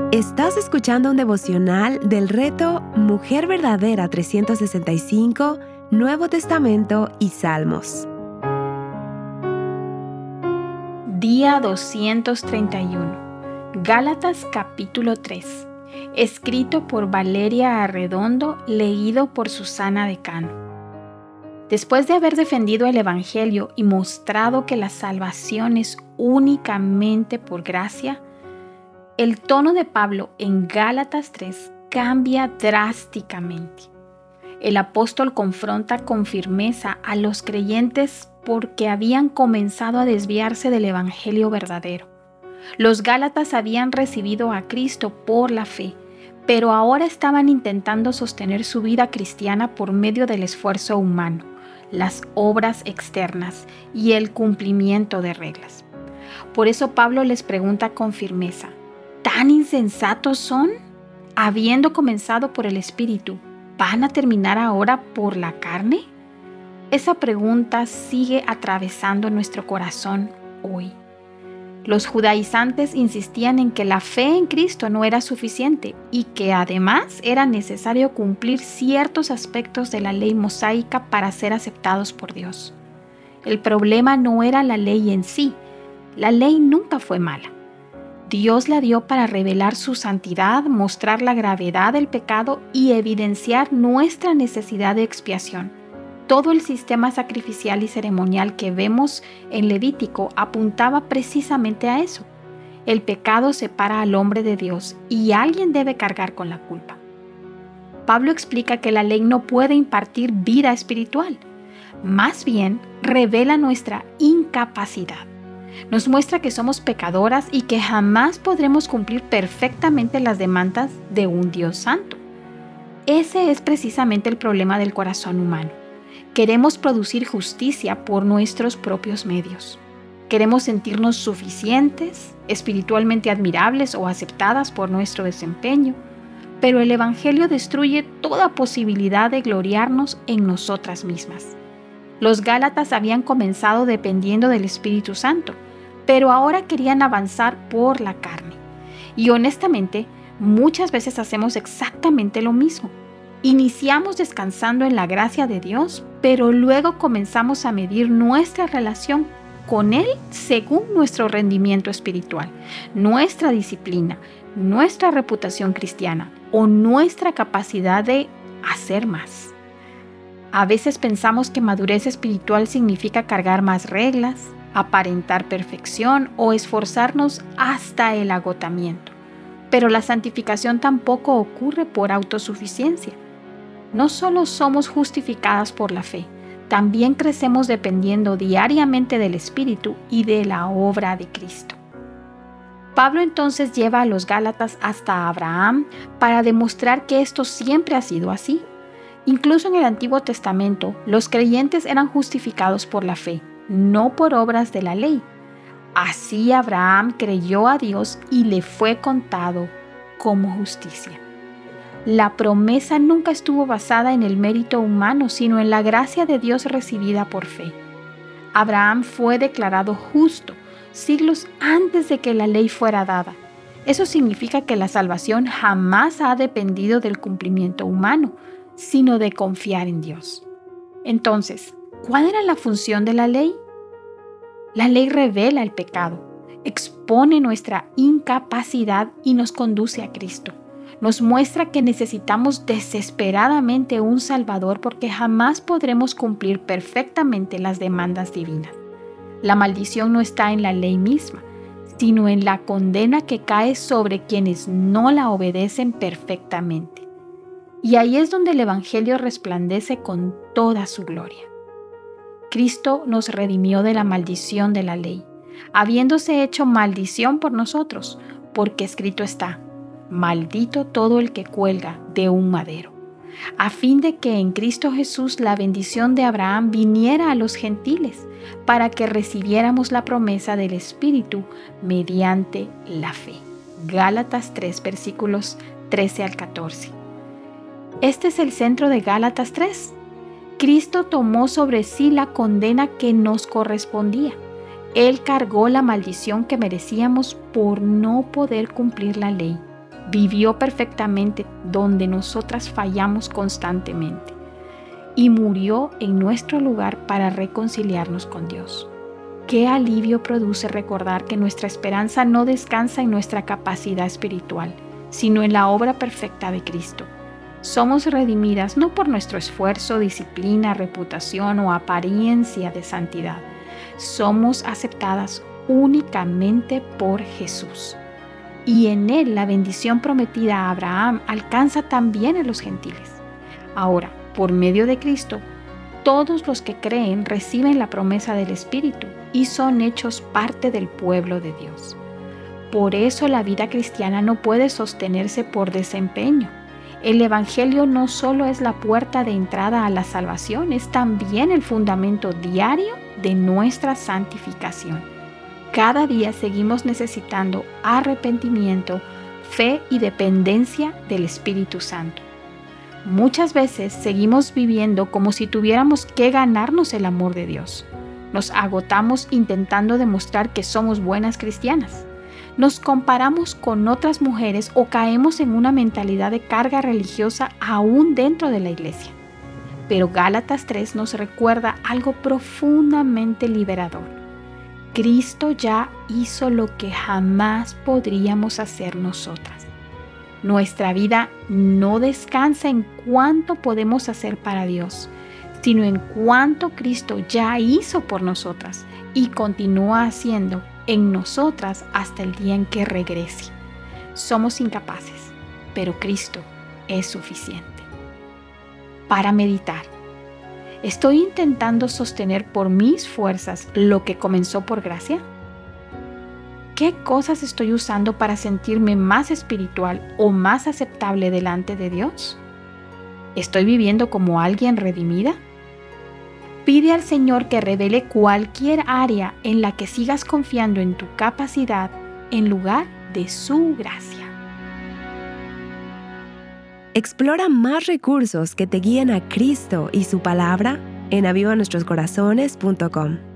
Estás escuchando un devocional del reto Mujer Verdadera 365, Nuevo Testamento y Salmos. Día 231. Gálatas capítulo 3. Escrito por Valeria Arredondo, leído por Susana Decano. Después de haber defendido el Evangelio y mostrado que la salvación es únicamente por gracia, el tono de Pablo en Gálatas 3 cambia drásticamente. El apóstol confronta con firmeza a los creyentes porque habían comenzado a desviarse del Evangelio verdadero. Los Gálatas habían recibido a Cristo por la fe, pero ahora estaban intentando sostener su vida cristiana por medio del esfuerzo humano, las obras externas y el cumplimiento de reglas. Por eso Pablo les pregunta con firmeza: ¿tan insensatos son? Habiendo comenzado por el Espíritu, ¿van a terminar ahora por la carne? Esa pregunta sigue atravesando nuestro corazón hoy. Los judaizantes insistían en que la fe en Cristo no era suficiente y que además era necesario cumplir ciertos aspectos de la ley mosaica para ser aceptados por Dios. El problema no era la ley en sí. La ley nunca fue mala. Dios la dio para revelar su santidad, mostrar la gravedad del pecado y evidenciar nuestra necesidad de expiación. Todo el sistema sacrificial y ceremonial que vemos en Levítico apuntaba precisamente a eso. El pecado separa al hombre de Dios y alguien debe cargar con la culpa. Pablo explica que la ley no puede impartir vida espiritual. Más bien, revela nuestra incapacidad. Nos muestra que somos pecadoras y que jamás podremos cumplir perfectamente las demandas de un Dios santo. Ese es precisamente el problema del corazón humano. Queremos producir justicia por nuestros propios medios. Queremos sentirnos suficientes, espiritualmente admirables o aceptadas por nuestro desempeño, pero el Evangelio destruye toda posibilidad de gloriarnos en nosotras mismas. Los Gálatas habían comenzado dependiendo del Espíritu Santo, pero ahora querían avanzar por la carne. Y honestamente, muchas veces hacemos exactamente lo mismo. Iniciamos descansando en la gracia de Dios, pero luego comenzamos a medir nuestra relación con Él según nuestro rendimiento espiritual, nuestra disciplina, nuestra reputación cristiana o nuestra capacidad de hacer más. A veces pensamos que madurez espiritual significa cargar más reglas, aparentar perfección o esforzarnos hasta el agotamiento. Pero la santificación tampoco ocurre por autosuficiencia. No solo somos justificadas por la fe, también crecemos dependiendo diariamente del Espíritu y de la obra de Cristo. Pablo entonces lleva a los Gálatas hasta Abraham para demostrar que esto siempre ha sido así. Incluso en el Antiguo Testamento, los creyentes eran justificados por la fe, no por obras de la ley. Así Abraham creyó a Dios y le fue contado como justicia. La promesa nunca estuvo basada en el mérito humano, sino en la gracia de Dios recibida por fe. Abraham fue declarado justo siglos antes de que la ley fuera dada. Eso significa que la salvación jamás ha dependido del cumplimiento humano, sino de confiar en Dios. Entonces, ¿cuál era la función de la ley? La ley revela el pecado, expone nuestra incapacidad y nos conduce a Cristo. Nos muestra que necesitamos desesperadamente un Salvador porque jamás podremos cumplir perfectamente las demandas divinas. La maldición no está en la ley misma, sino en la condena que cae sobre quienes no la obedecen perfectamente. Y ahí es donde el Evangelio resplandece con toda su gloria. Cristo nos redimió de la maldición de la ley, habiéndose hecho maldición por nosotros, porque escrito está: maldito todo el que cuelga de un madero, a fin de que en Cristo Jesús la bendición de Abraham viniera a los gentiles, para que recibiéramos la promesa del Espíritu mediante la fe. Gálatas 3, versículos 13 al 14. Este es el centro de Gálatas 3. Cristo tomó sobre sí la condena que nos correspondía. Él cargó la maldición que merecíamos por no poder cumplir la ley. vivió perfectamente donde nosotras fallamos constantemente y murió en nuestro lugar para reconciliarnos con Dios. Qué alivio produce recordar que nuestra esperanza no descansa en nuestra capacidad espiritual, sino en la obra perfecta de Cristo. Somos redimidas no por nuestro esfuerzo, disciplina, reputación o apariencia de santidad. Somos aceptadas únicamente por Jesús. Y en Él la bendición prometida a Abraham alcanza también a los gentiles. Ahora, por medio de Cristo, todos los que creen reciben la promesa del Espíritu y son hechos parte del pueblo de Dios. Por eso la vida cristiana no puede sostenerse por desempeño. El Evangelio no solo es la puerta de entrada a la salvación, es también el fundamento diario de nuestra santificación. Cada día seguimos necesitando arrepentimiento, fe y dependencia del Espíritu Santo. Muchas veces seguimos viviendo como si tuviéramos que ganarnos el amor de Dios. Nos agotamos intentando demostrar que somos buenas cristianas. Nos comparamos con otras mujeres o caemos en una mentalidad de carga religiosa aún dentro de la iglesia. Pero Gálatas 3 nos recuerda algo profundamente liberador. Cristo ya hizo lo que jamás podríamos hacer nosotras. Nuestra vida no descansa en cuánto podemos hacer para Dios, sino en cuánto Cristo ya hizo por nosotras y continúa haciendo en nosotras hasta el día en que regrese. Somos incapaces, pero Cristo es suficiente. Para meditar, ¿estoy intentando sostener por mis fuerzas lo que comenzó por gracia? ¿Qué cosas estoy usando para sentirme más espiritual o más aceptable delante de Dios? ¿Estoy viviendo como alguien redimida? Pide al Señor que revele cualquier área en la que sigas confiando en tu capacidad en lugar de su gracia. Explora más recursos que te guíen a Cristo y su palabra en avivanuestroscorazones.com.